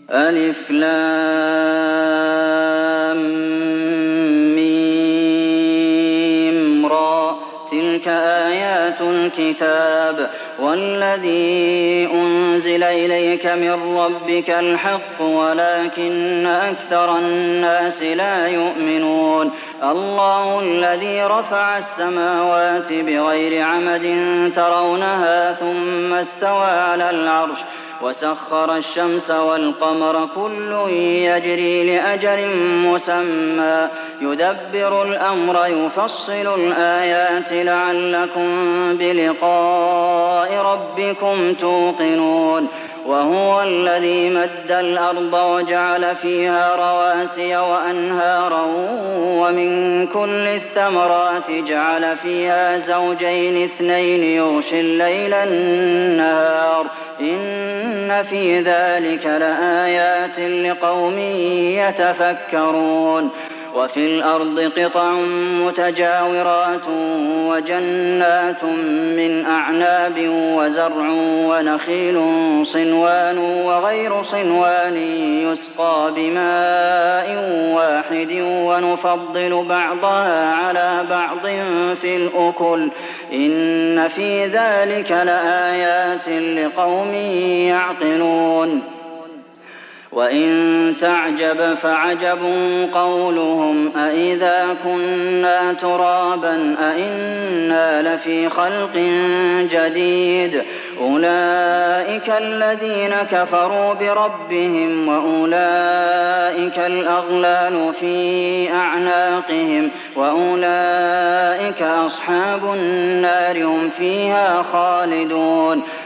ألف لام ميم را تلك آيات الكتاب والذي أنزل إليك من ربك الحق ولكن أكثر الناس لا يؤمنون الله الذي رفع السماوات بغير عمد ترونها ثم استوى على العرش وسخر الشمس والقمر كل يجري لأجل مسمى يدبر الأمر يفصل الآيات لعلكم بلقاء ربكم توقنون وهو الذي مد الأرض وجعل فيها رواسي وأنهارا ومن كل الثمرات جعل فيها زوجين اثنين يغشي الليل النهار إن في ذلك لآيات لقوم يتفكرون وفي الأرض قطع متجاورات وجنات من أعناب وزرع ونخيل صنوان وغير صنوان يسقى بماء واحد ونفضل بعضها على بعض في الأكل إن في ذلك لآيات لقوم يعقلون وإن تعجب فعجب قولهم أإذا كنا ترابا أإنا لفي خلق جديد أولئك الذين كفروا بربهم وأولئك الأغلال في أعناقهم وأولئك أصحاب النار هم فيها خالدون